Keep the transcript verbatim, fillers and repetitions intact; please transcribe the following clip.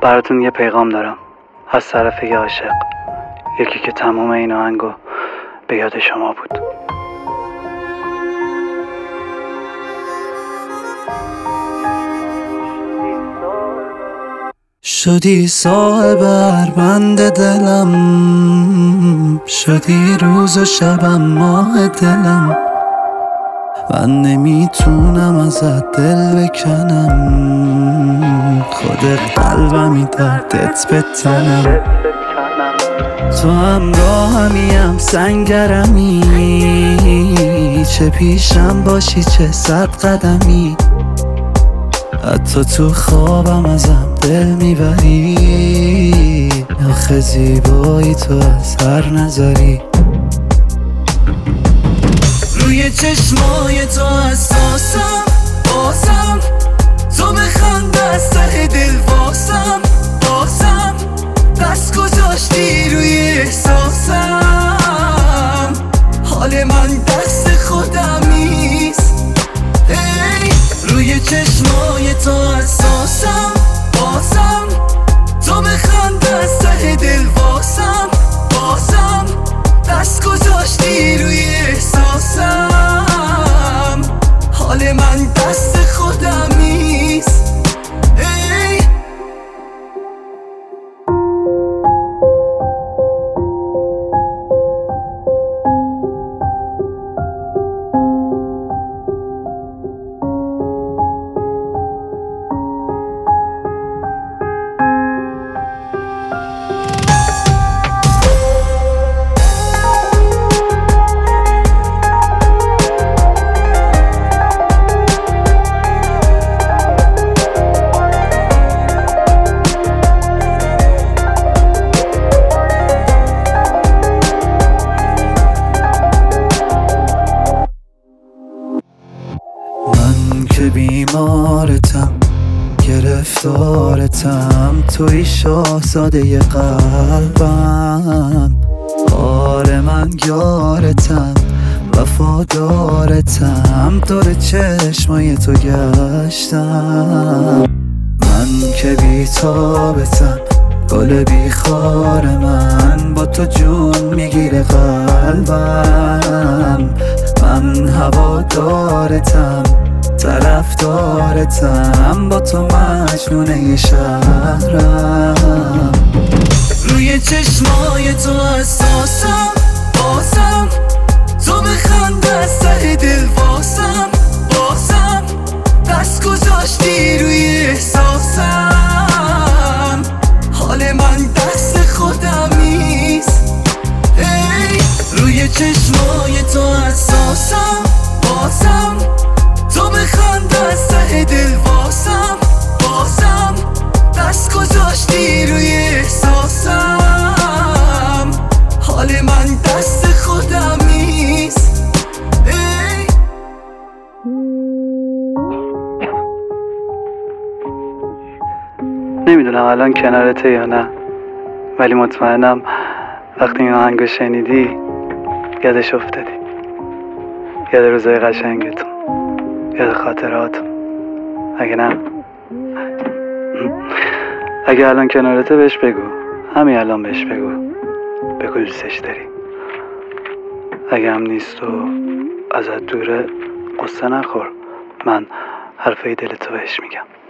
براتون یه پیغام دارم از طرف یه عاشق، یکی که تمام این آهنگو به یاد شما بود. شدی صاحب بند دلم، شدی روز و شبم ماه دلم. من نمیتونم ازت دل بکنم، خود قلبمی دردت به تنم. تو همراهمیم سنگرمی، چه پیشم باشی چه صد قدمی. حتی تو خوابم ازم دل میبری، آخه زیبایی تو از هر نظری. روی چشمای تو حساسم، بازم تو بخند از ته دل واسم. بازم دست گذاشتی روی احساسم، حال من دست خودم نیست. ای روی چشمای تو حساسم، بازم تو بخند از ته دل واسم. بازم دست گذاشتی روی احساسم، حال من دست خودم نیست. ای من که بیمارتم، گرفتارتم، توی شاهزاده قلبم. آره من یارتم، وفادارتم، دور چشمای تو گشتم. من که بیتابتم، گل بیخار من، با تو جون میگیره قلبم. من هوادارتم، طرفدارتم، با تو مجنونه شهرم. روی چشمای تو حساسم، بازم تو بخند از ته دل واسم. بازم دست گذاشتی روی احساسم، حال من دست خودم نیست. ای روی چشمای تو حساسم، بازم تو بخند از ته دل واسم. بازم دست گذاشتی روی احساسم، حال من دست خودم نیست. ای نمیدونم الان کنارته یا نه، ولی مطمئنم وقتی این آهنگو شنیدی یادش افتادی، یاد روزای قشنگتون، یاد خاطراتون. اگه نه اگه الان کنارته بهش بگو، همین الان بهش بگو بگو دوستش داری. اگه هم نیست و ازت دوره قصه نخور، من حرفای دلتو بهش میگم.